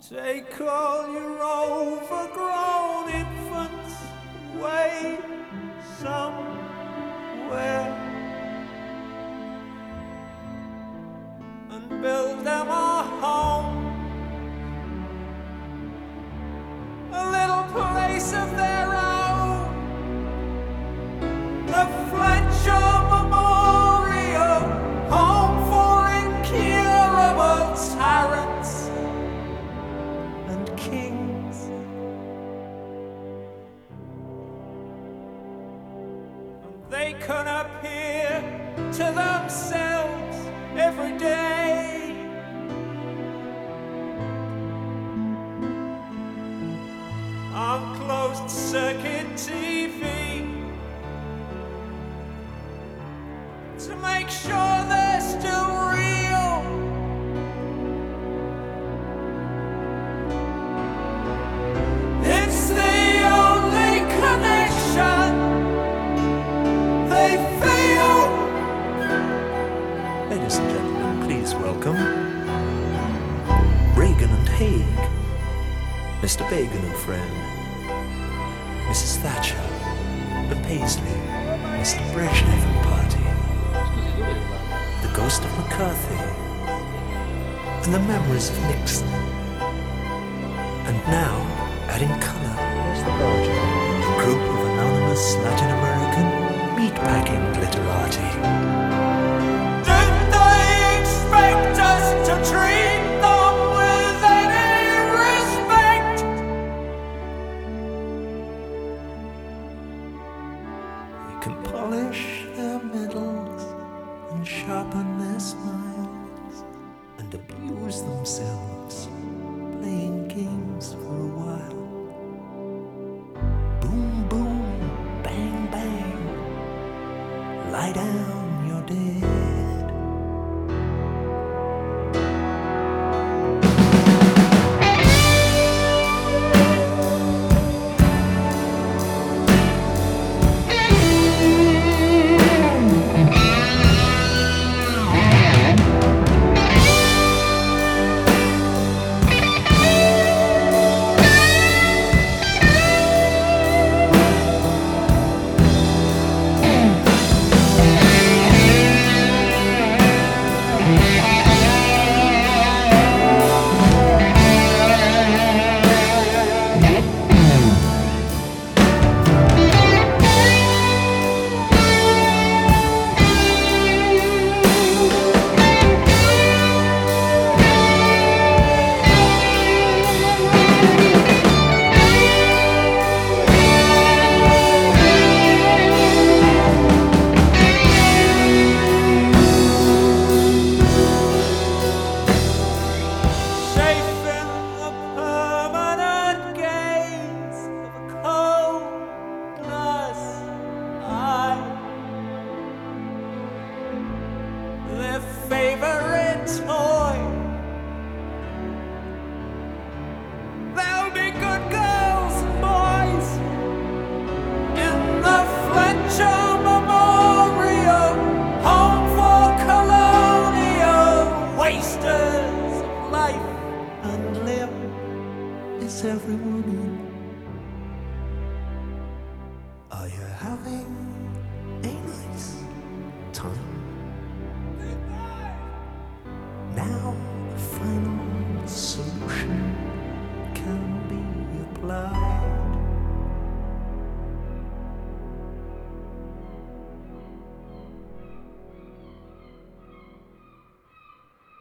Take all your overgrown infants away somewhere and build them a home, a little place of their own, the Fletcher Memorial Home for Incurable Tyrants and Kings. And they can appear to themselves every day on closed circuit TV to make sure they're still real. It's the only connection they feel. Ladies and gentlemen, please welcome Reagan and Haig, Mr. Bagan and friend, Mrs. Thatcher and Paisley, Mr. Brezhnev and party, the ghost of McCarthy, and the memories of Nixon. And now, adding colour, a group of anonymous Latin American meatpacking glitterati. Did they expect us to treat them with any respect? They can polish their medals and sharpen their smiles and abuse themselves playing games for a while. Boom, boom, bang, bang, lie down, you're dead. Favorite toy. There'll be good girls and boys in the Fletcher Memorial Home for Colonial Wasters of life and limb. Is everyone in? Are you having a nice time? Now the final solution can be applied.